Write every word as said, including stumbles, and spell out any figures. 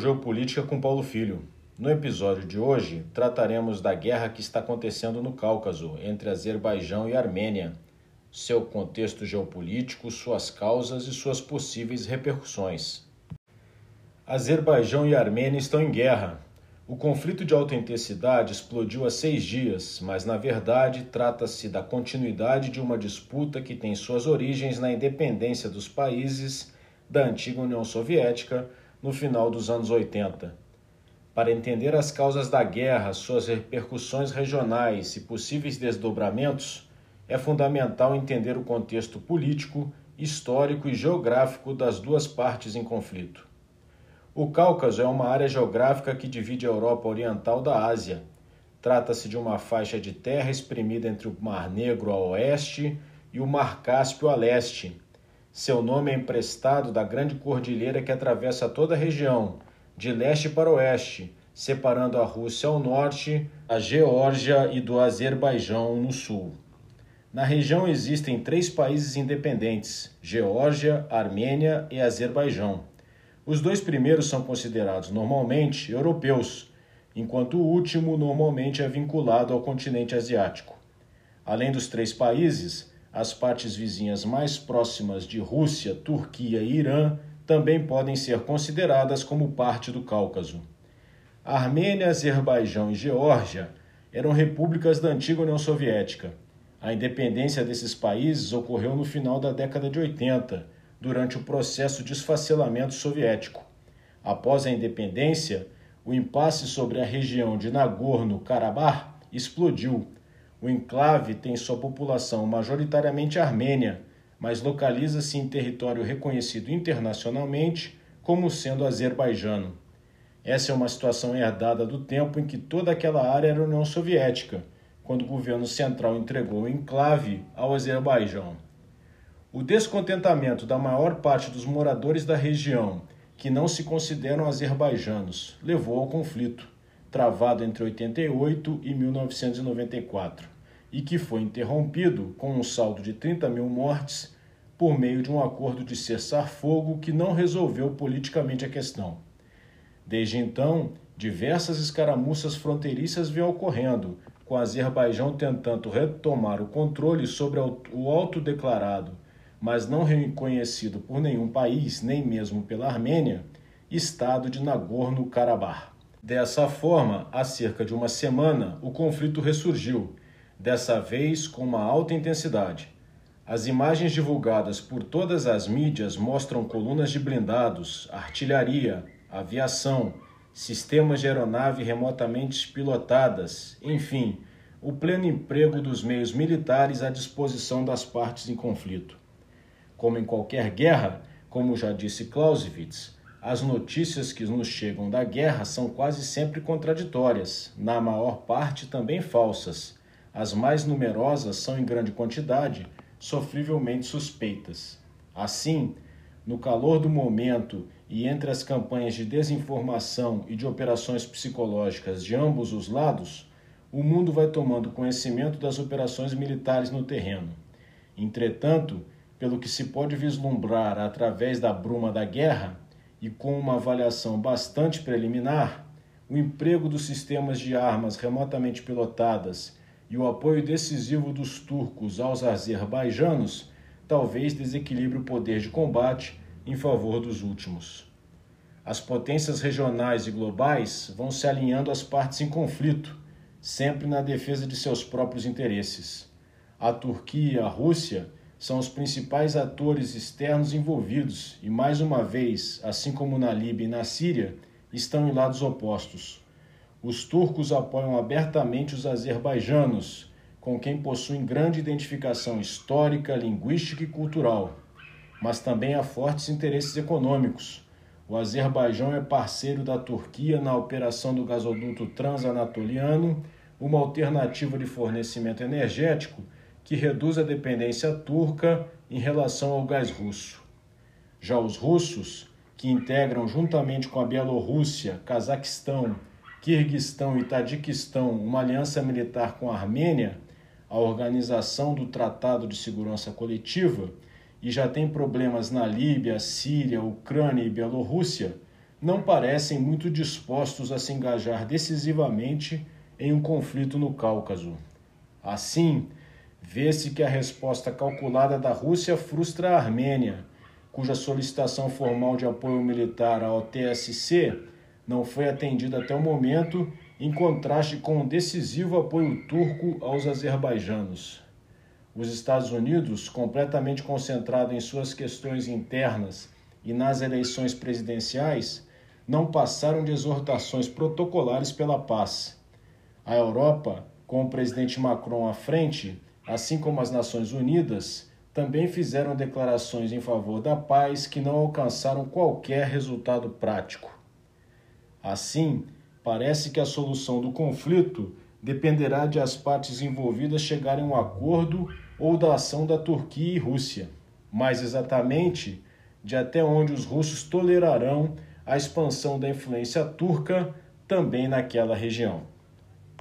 Geopolítica com Paulo Filho. No episódio de hoje, trataremos da guerra que está acontecendo no Cáucaso, entre Azerbaijão e Armênia, seu contexto geopolítico, suas causas e suas possíveis repercussões. Azerbaijão e Armênia estão em guerra. O conflito de alta intensidade explodiu há seis dias, mas na verdade trata-se da continuidade de uma disputa que tem suas origens na independência dos países da antiga União Soviética no final dos anos oitenta. Para entender as causas da guerra, suas repercussões regionais e possíveis desdobramentos, é fundamental entender o contexto político, histórico e geográfico das duas partes em conflito. O Cáucaso é uma área geográfica que divide a Europa Oriental da Ásia. Trata-se de uma faixa de terra espremida entre o Mar Negro a oeste e o Mar Cáspio a leste. Seu nome é emprestado da grande cordilheira que atravessa toda a região, de leste para oeste, separando a Rússia ao norte, a Geórgia e do Azerbaijão no sul. Na região existem três países independentes, Geórgia, Armênia e Azerbaijão. Os dois primeiros são considerados normalmente europeus, enquanto o último normalmente é vinculado ao continente asiático. Além dos três países, as partes vizinhas mais próximas de Rússia, Turquia e Irã também podem ser consideradas como parte do Cáucaso. A Armênia, Azerbaijão e Geórgia eram repúblicas da antiga União Soviética. A independência desses países ocorreu no final da década de oitenta, durante o processo de esfacelamento soviético. Após a independência, o impasse sobre a região de Nagorno-Karabakh explodiu. O enclave tem sua população majoritariamente armênia, mas localiza-se em território reconhecido internacionalmente como sendo azerbaijano. Essa é uma situação herdada do tempo em que toda aquela área era União Soviética, quando o governo central entregou o enclave ao Azerbaijão. O descontentamento da maior parte dos moradores da região, que não se consideram azerbaijanos, levou ao conflito, travado entre oitenta e oito e mil novecentos e noventa e quatro, e que foi interrompido com um saldo de trinta mil mortes por meio de um acordo de cessar-fogo que não resolveu politicamente a questão. Desde então, diversas escaramuças fronteiriças vêm ocorrendo, com o Azerbaijão tentando retomar o controle sobre o autodeclarado, mas não reconhecido por nenhum país, nem mesmo pela Armênia, estado de Nagorno-Karabakh. Dessa forma, há cerca de uma semana, o conflito ressurgiu, dessa vez com uma alta intensidade. As imagens divulgadas por todas as mídias mostram colunas de blindados, artilharia, aviação, sistemas de aeronave remotamente pilotadas, enfim, o pleno emprego dos meios militares à disposição das partes em conflito. Como em qualquer guerra, como já disse Clausewitz, as notícias que nos chegam da guerra são quase sempre contraditórias, na maior parte também falsas. As mais numerosas são em grande quantidade, sofrivelmente suspeitas. Assim, no calor do momento e entre as campanhas de desinformação e de operações psicológicas de ambos os lados, o mundo vai tomando conhecimento das operações militares no terreno. Entretanto, pelo que se pode vislumbrar através da bruma da guerra e com uma avaliação bastante preliminar, o emprego dos sistemas de armas remotamente pilotadas e o apoio decisivo dos turcos aos azerbaijanos talvez desequilibre o poder de combate em favor dos últimos. As potências regionais e globais vão se alinhando às partes em conflito, sempre na defesa de seus próprios interesses. A Turquia e a Rússia são os principais atores externos envolvidos e, mais uma vez, assim como na Líbia e na Síria, estão em lados opostos. Os turcos apoiam abertamente os azerbajanos, com quem possuem grande identificação histórica, linguística e cultural, mas também há fortes interesses econômicos. O Azerbaijão é parceiro da Turquia na operação do gasoduto transanatoliano, uma alternativa de fornecimento energético que reduz a dependência turca em relação ao gás russo. Já os russos, que integram juntamente com a Bielorrússia, Cazaquistão, Quirguistão e Tadiquistão uma aliança militar com a Armênia, a organização do Tratado de Segurança Coletiva, e já tem problemas na Líbia, Síria, Ucrânia e Bielorrússia, não parecem muito dispostos a se engajar decisivamente em um conflito no Cáucaso. Assim, vê-se que a resposta calculada da Rússia frustra a Armênia, cuja solicitação formal de apoio militar à O T S C não foi atendida até o momento, em contraste com o decisivo apoio turco aos azerbaijanos. Os Estados Unidos, completamente concentrado em suas questões internas e nas eleições presidenciais, não passaram de exortações protocolares pela paz. A Europa, com o presidente Macron à frente, assim como as Nações Unidas, também fizeram declarações em favor da paz que não alcançaram qualquer resultado prático. Assim, parece que a solução do conflito dependerá de as partes envolvidas chegarem a um acordo ou da ação da Turquia e Rússia, mais exatamente de até onde os russos tolerarão a expansão da influência turca também naquela região.